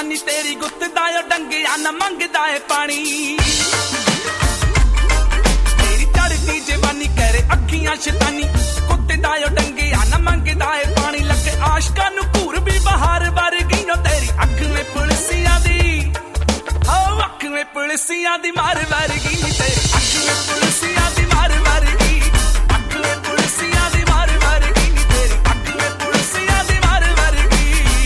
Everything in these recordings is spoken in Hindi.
नी तेरी गुत्त दायो डंगिया न मंगदा है पानी तेरी चढ़दी जवानी करे अखियां शैतानी कुत्ते दायो डंगिया न मंगदा है पानी लगे आशकां नू घूर भी बहार वर्गी नो तेरी अख में पुलिसियां दी हो अख में पुलिसियां दी मार वर्गी नी तेरी अख में पुलिसियां दी मार वर्गी अख में पुलिसियां दी मार वर्गी नी तेरी अख में पुलिसियां दी मार वर्गी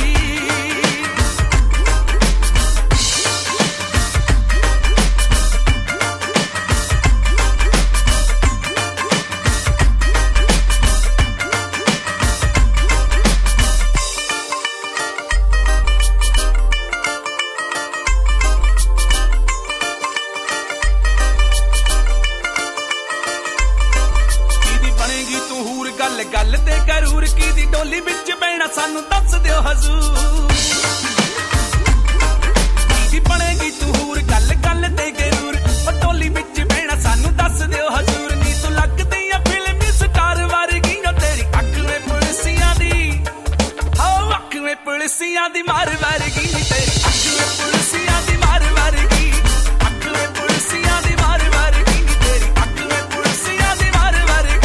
गल गल ते करूर की दी डोली विच बैणा सानू दस दियो हजूर की बनेगी तू हूर गल गल ते करूर ओ डोली विच बैणा सानू दस दियो हजूर नी तू लगदी आ फिल्मी स्टार वर्गी नो तेरी अख में पुलिसियां दी हो अख में पुलिसियां दी मार वर्गी नी तेरी अख में पुलिसियां दी मार वर्गी अख में पुलिसियां दी मार वर्गी नी तेरी अख में पुलिसियां दी मार वर्गी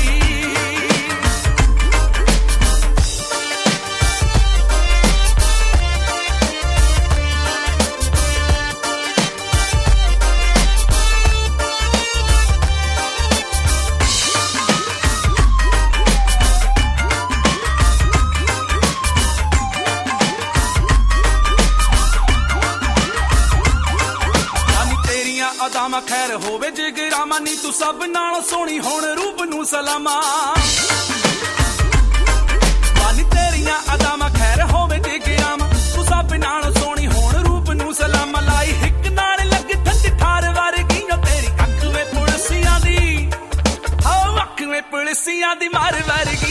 अदामा खैर होवे जिगरामा नी तू सब नाल सोहनी होण रूप नू सलामा नी तेरियां अदामा खैर होवे जिगरामा तू सब नाल सोहनी होण रूप नू सलामा लाई हिक नाल लग ठंडी ठार वर्गी नो तेरी अख में पुलिसियां दी हो अख में पुलिसियां दी मार वर्गी